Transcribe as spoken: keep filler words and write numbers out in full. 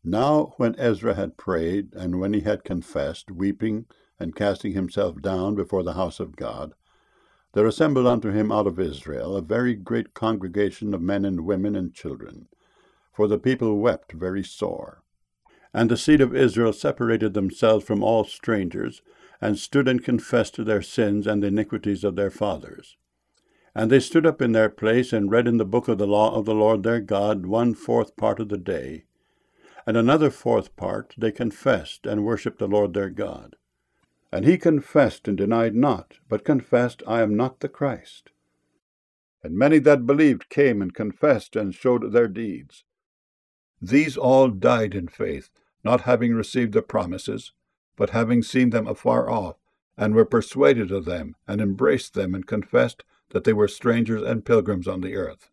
Now when Ezra had prayed, and when he had confessed, weeping and casting himself down before the house of God, there assembled unto him out of Israel a very great congregation of men and women and children, for the people wept very sore. And the seed of Israel separated themselves from all strangers, and stood and confessed their sins and the iniquities of their fathers. And they stood up in their place, and read in the book of the law of the Lord their God one fourth part of the day, and another fourth part they confessed and worshipped the Lord their God. And he confessed and denied not, but confessed, I am not the Christ. And many that believed came and confessed and showed their deeds. These all died in faith, not having received the promises, but having seen them afar off, and were persuaded of them, and embraced them, and confessed that they were strangers and pilgrims on the earth.